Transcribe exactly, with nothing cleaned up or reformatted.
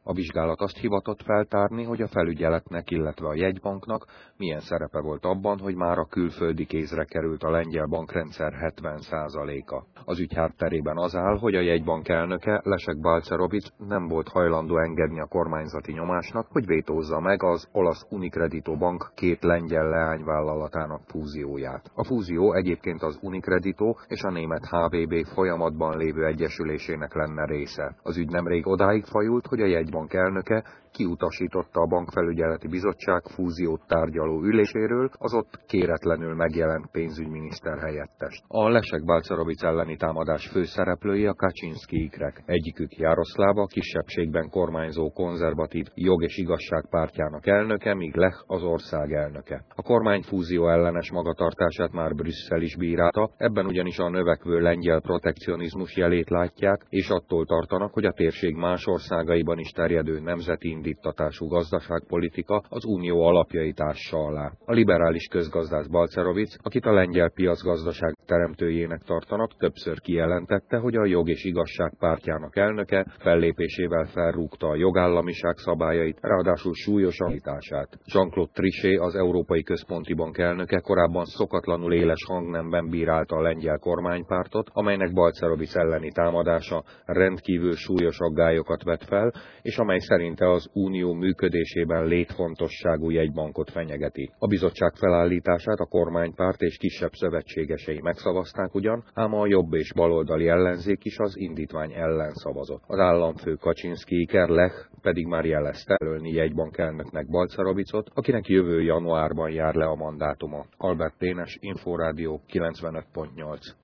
A vizsgálat azt hivatott feltárni, hogy a felügyeletnek, illetve a jegybanknak milyen szerepe volt abban, hogy már a külföldi kézre került a lengyel bankrendszer hetven százaléka. Az ügy hátterében az áll, hogy a jegybank elnöke, Leszek Balcerowicz nem volt hajlandó engedni a kormányzati nyomásnak, hogy vétózza meg az olasz Unicredito bank két lengyel leányvállalatának fúzióját. A fúzió egyébként az Unicredito és a német há vé bé folyamatban lévő egyesülésének lenne része. Az ügy nemrég odáig fajult, hogy a jegybank elnöke kiutasította a bankfelügyeleti bizottság fúziót tárgyaló üléséről az ott kéretlenül megjelent pénzügyminiszter helyettest. A Leszek Balcerowicz elleni támadás főszereplői a Kaczynszkijikrek. Egyikük Jaroszláv, a kisebbségben kormányzó konzervatív Jog és Igazság pártjának elnöke, míg Lech az ország elnöke. A kormány fúzió ellenes magatartását már Brüsszel is bírálta, ebben ugyanis a növekvő lengyel protekcionizmus jelét látják, és attól tartanak, hogy a térség más országaiban is terjedő nemzeti indítatású gazdaságpolitika az unió alapjait ássa alá. A liberális közgazdász Balcerowicz, akit a lengyel piacgazdaság teremtőjének tartanak, többször kijelentette, hogy a Jog és Igazság pártjának elnöke fellépésével felrúgta a jogállamiság szabályait, ráadásul súlyos alítását. Jean-Claude Trichet, az Európai Központi Bank elnöke korábban szokatlanul éles hangnemben bírálta a lengyel kormánypártot, amelynek Balcerowicz elleni támadása rendkívül súlyos aggályokat vet fel, és amely szerinte az unió működésében létfontosságú jegybankot fenyegeti. A bizottság felállítását a kormánypárt és kisebb szövetségesei megszavazták ugyan, ám a jobb és baloldali ellenzék is az indítvány ellen szavazott. Az államfő Kaczynszkijker, Lech pedig már jelezte jelölni jegybank elnöknek Balcerowiczot, akinek jövő januárban jár le a mandátuma. Albert Dénes, Inforádió kilencvenöt pont nyolc.